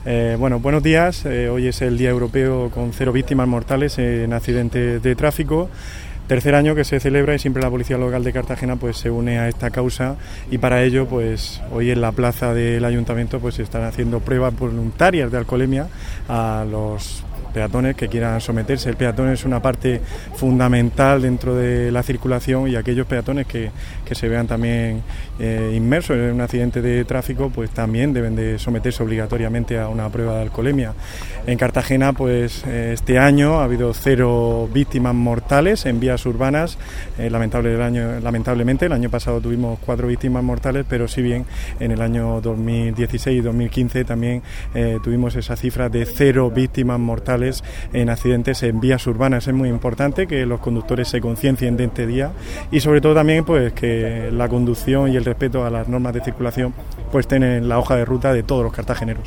Bueno, buenos días. Hoy es el Día Europeo con 0 víctimas mortales en accidentes de tráfico. Tercer año que se celebra y siempre la Policía Local de Cartagena pues se une a esta causa, y para ello pues hoy en la plaza del Ayuntamiento pues se están haciendo pruebas voluntarias de alcoholemia a los peatones que quieran someterse. El peatón es una parte fundamental dentro de la circulación, y aquellos peatones que se vean también inmersos en un accidente de tráfico pues también deben de someterse obligatoriamente a una prueba de alcoholemia. En Cartagena pues este año ha habido 0 víctimas mortales en vías urbanas. Lamentablemente el año pasado tuvimos 4 víctimas mortales, pero si bien en el año 2016 y 2015 también tuvimos esa cifra de 0 víctimas mortales en accidentes en vías urbanas. Es muy importante que los conductores se conciencien de este día, y sobre todo también pues que la conducción y el respeto a las normas de circulación pues estén en la hoja de ruta de todos los cartageneros.